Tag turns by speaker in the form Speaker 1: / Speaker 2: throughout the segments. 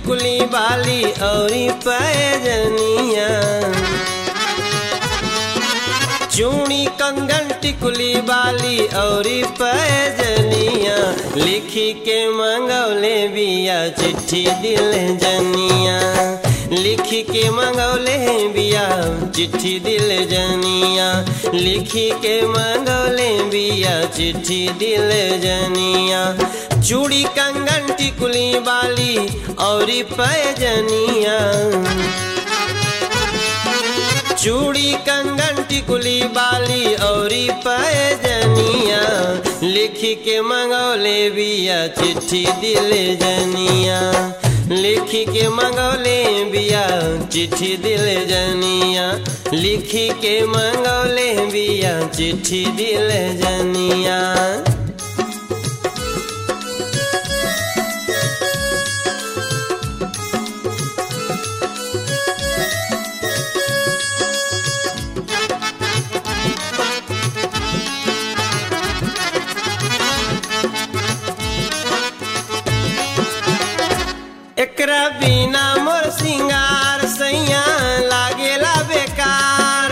Speaker 1: टिकुली बाली औरी पैजनिया, चूड़ी कंगन टिकुली बाली औरी पैजनिया, लिखी के मंगौले बिया चिट्ठी दिल जनिया, लिखी के मंगौले बिया चिट्ठी दिल जनिया, लिखी के मंगौले बिया चिट्ठी दिल जनिया। चूड़ी कंगन टिकुली बाली औरी पैजनिया, चूड़ी कंगन टिकुली बाली औरी पैजनिया, लिखी के मंगौले बिया चिट्ठी दिल जनिया, लिखी के मंगौले बिया चिट्ठी दिल जनिया, लिखी के मंगौले बिया चिट्ठी दिल जनिया। एकरा बिना मोर सिंगार सैया लागेला बेकार,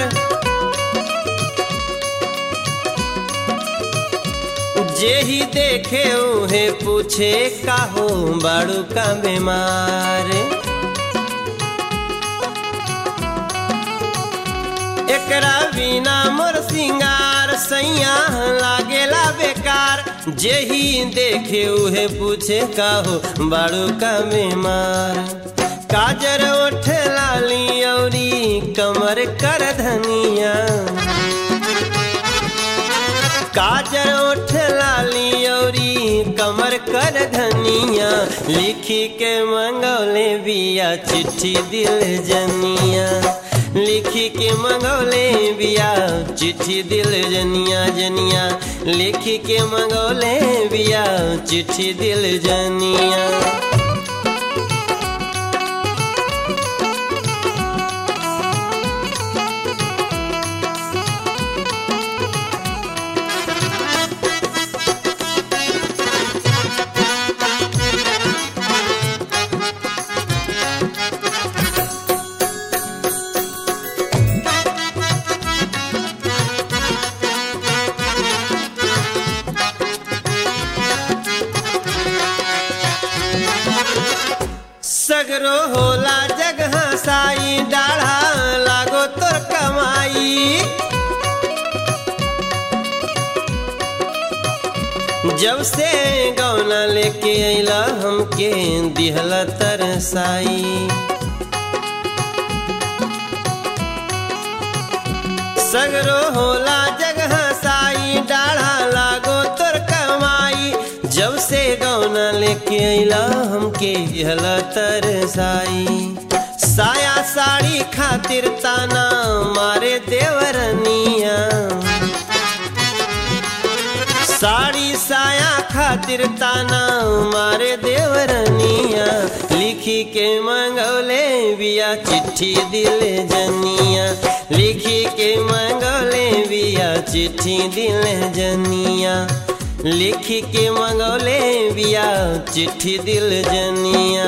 Speaker 1: जेही देखे उहे पूछे काहो बाड़ू का बीमार। एकरा बिना मोर सिंगार सैया लागेला बेकार, जेही देखे उहे पूछे काहो बाड़ू का बीमार। काजर ओठ लाली औरी कमर कर धनिया, काजर ओठ लाली औरी कमर कर धनिया, लिखी के मंगौले बिया चिट्ठी दिल जनिया, लिखी के मंगौले बिया चिट्ठी दिल जनिया जनिया, लिखी के मंगौले बिया चिट्ठी दिल जनिया। सगरो होला जगह साई डाढ़ा लागो तोर कमाई, जब से गौना लेके अइला हमके दिहला तरसाई। सगरो होला जगह साई डाढ़ा लागो तोर कमाई, जब से गौना लेके अइला हमके दिहला तरसाई। साया साड़ी खातिर ताना मारे देवरनिया, साड़ी साया खातिर ताना मारे देवरनिया, लिखी के मंगौले बिया चिट्ठी दिल जनिया, लिखी के मंगौले बिया चिट्ठी दिल जनिया, लिखी के मंगौले बिया चिट्ठी दिल जनिया।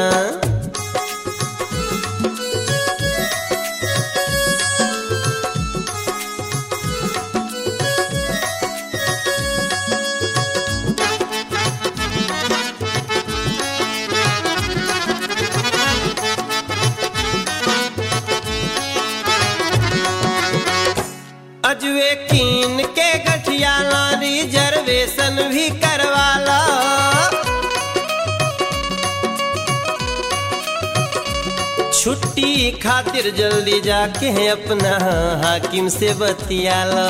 Speaker 1: अजवे कीन के गठियाला रिजर्वेशन भी करवाला, छुट्टी खातिर जल्दी जाके अपना हाकिम से बतियाला।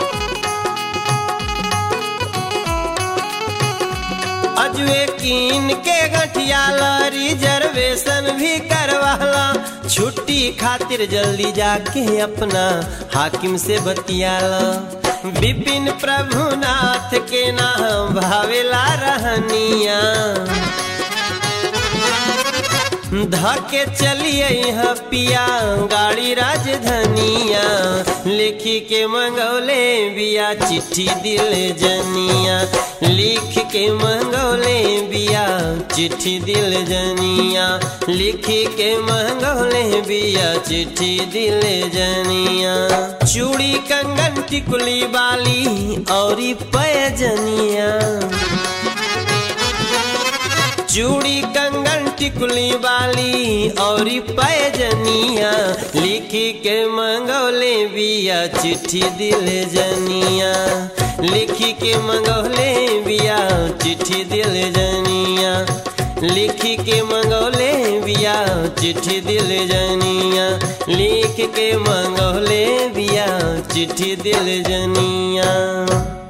Speaker 1: अजवे कीन के गठियाला रिजर्वेशन भी करवाला, छुट्टी खातिर जल्दी जाके अपना हाकिम से बतियाला। विपिन प्रभुनाथ के नाम भावेला रहनिया, धके चलिए पिया गाड़ी राजधनिया लिखी के मंगौले बिया चिट्ठी दिल जनिया लिख के मंगौले बिया चिट्ठी दिल जनिया लिखी के मंगौले बिया चिट्ठी दिल जनिया चूड़ी कंगन टिकुली बाली और पैजनिया चूड़ी कंगन टिकुली बाली और पैजनिया लिखी के मंगौले बिया चिट्ठी दिल जनिया लिखी के मंगौले बिया चिट्ठी दिल जनिया लिखी के मंगौले बिया चिट्ठी दिल जनिया लिख के मंगौले बिया चिट्ठी दिल जनिया।